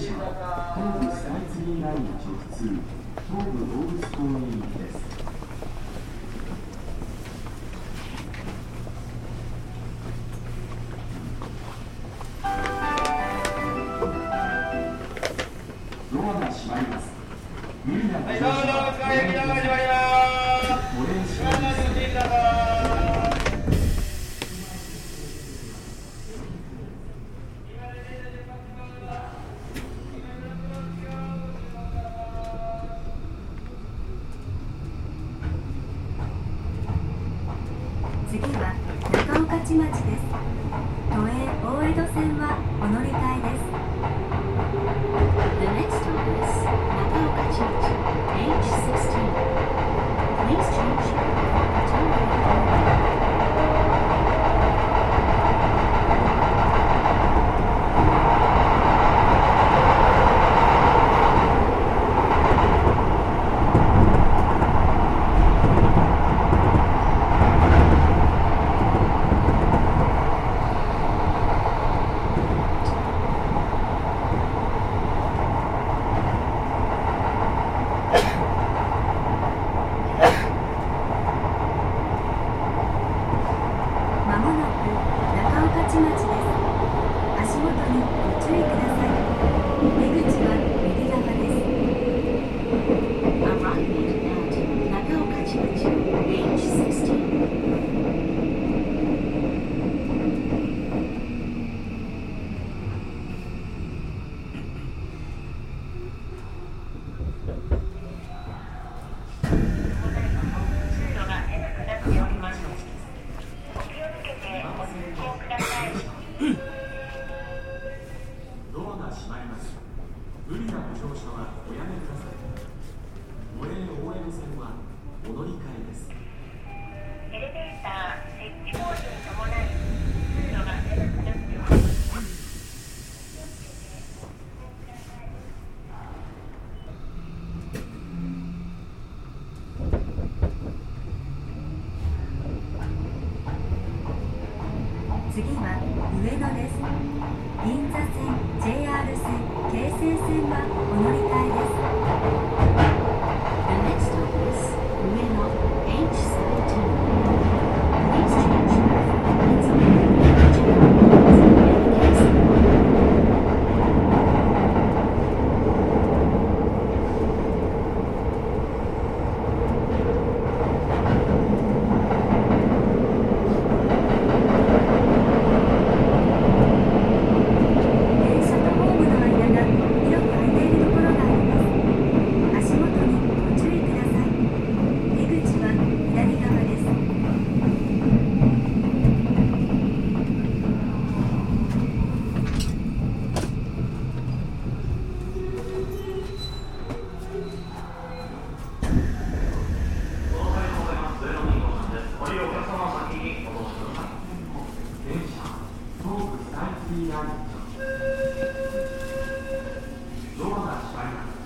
車は東武スカイツリーライン直通東武動物公園行きです。ドアが閉まります。無理なご乗車はおやめください。ご練習です。 次は中御徒町です。都営大江戸線はお乗り換えです。The next stop is 中御徒町 H16. Please change your to まもなく中御徒町です。足元にご注意ください。出口は右側です。Arriving at 中御徒町 H16. ドアが閉まります。無理なご乗車はおやめください。都営大江戸線はお乗り換えです。 エレベーター設置工事に伴い通路が狭くなっております。 次は上野です。銀座線、JR 線、京成線はお乗り換えです。The next stop is 上野 H17. Please change your flights on JR and KSL. 電車とホームの間が広く空いているところがあります。足元にご注意ください。出口は左側です。 電車東武スカイツリーライン直通ドアが閉まります。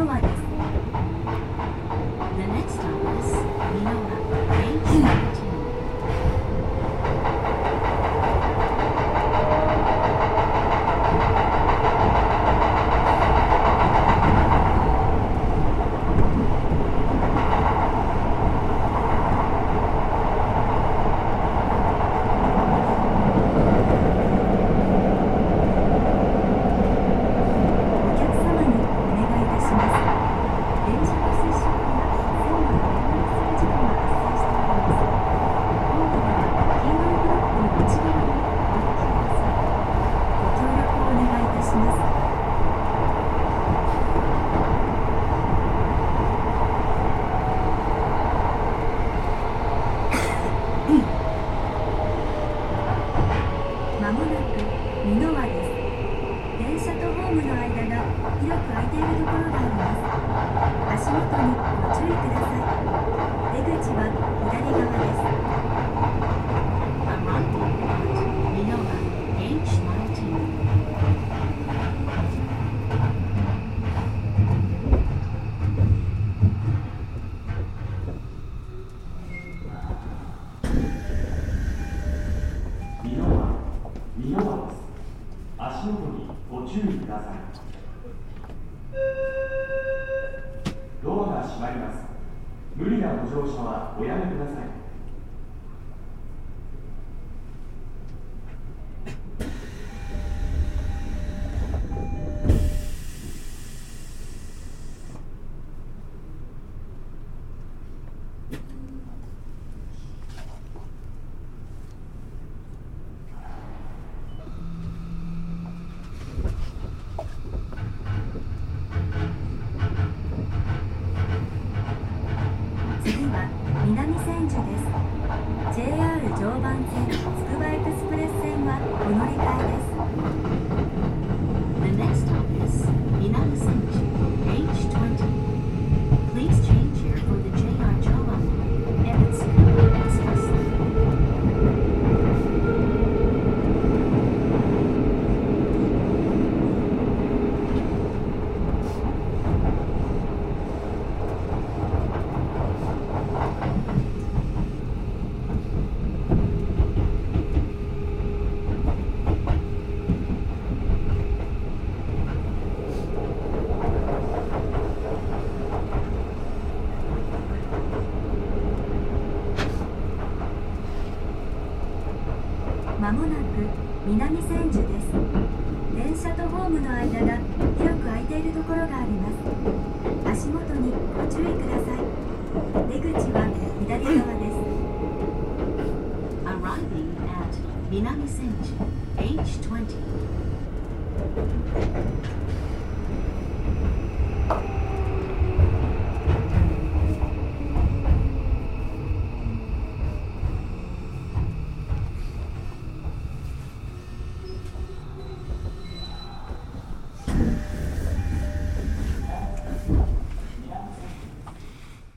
ノアです。 The next stop is Minowa H17. まもなく美濃輪です。電車とホームの間が広く空いているところがあります。足元にご注意ください。出口は左側です。 Arrival at Minowa H19. 美濃輪です。足元にご注意ください。ドアが閉まります。無理なご乗車はおやめください。 次は南千住です。JR 常磐線つくばエクスプレス線はお乗り換えです。 The next stop is Minami Senju H20. Please change here for the JR Joban line and Tsukuba Express line. まもなく南千住です。電車とホームの間が広く空いているところがあります。足元にご注意ください。出口は左側です。 Arriving at Minami Senju H20.